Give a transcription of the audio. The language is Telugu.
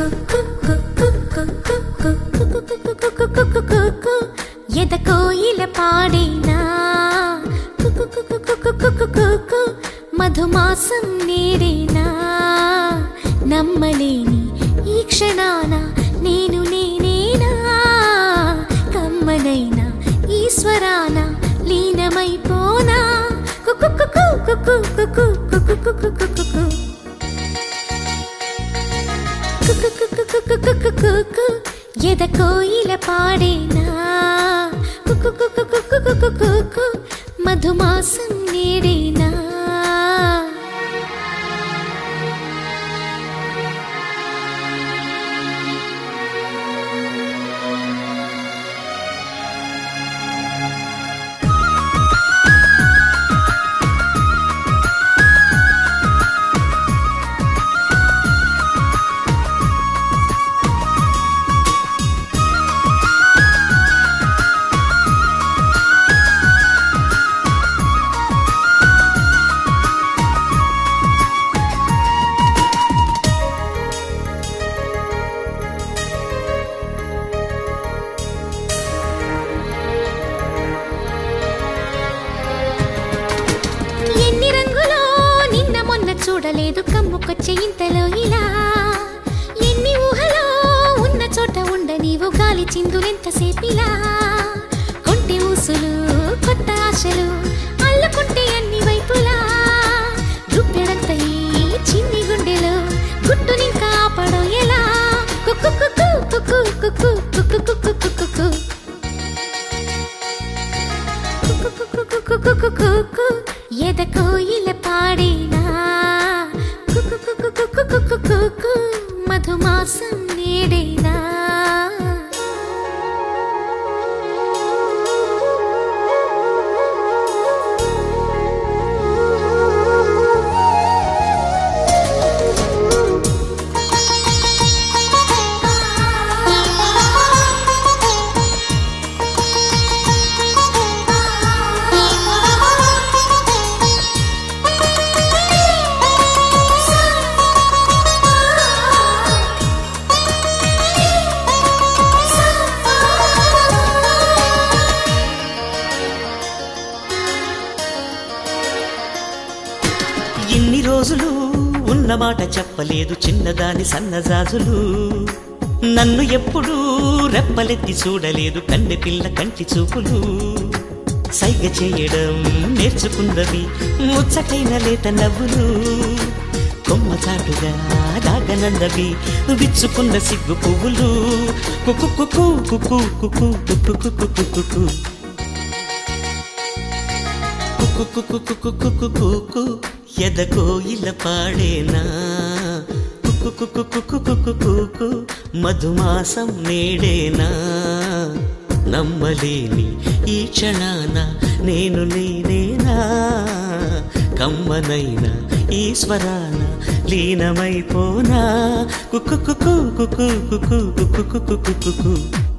ఎద కోయిల పాడేనా మధుమాసం నేడేనా నమ్మలేని ఈ క్షణాన నేను నేనేనా కమ్మనైనా ఈశ్వరాన లీనమైపోనా ఎద కోయిల పాడేనా మధుమాసం నేడేనా చూడలేదు కమ్ముకొచ్చే ఇంతలో ఇలా ఎన్ని ఊహలో ఉన్న చోట ఉండ నీవు గాలి చిందులెంతసేపిలా కొంటె ఊసులు కొత్త ఆశలు అల్లుకుంటే అన్ని వైపులా గుప్పెడంత ఈ చిన్ని గుండెలో గుట్టునింకా ఆపడం ఎలా ఎద కోయిల పాడేనా మధుమాసం నేడేనా ఇన్ని రోజులు ఉన్నమాట చెప్పలేదు చిన్నదాని సన్నజాజులు నన్ను ఎప్పుడూ రెప్పలెత్తి చూడలేదు కన్నె పిల్ల కంటి చూపులు సైగ చేయడం నేర్చుకున్నవి ముచ్చటైన లేత నవ్వులు కొమ్మ చాటుగా దాగనందవి విచ్చుకున్న సిగ్గు పువ్వులు ఎద కోయిల పాడేనా మధుమాసం నేడేనా నమ్మలేని ఈ క్షణాన నేను నేనేనా కమ్మనైనా ఈశ్వరాన లీనమైపోనా కుక్కు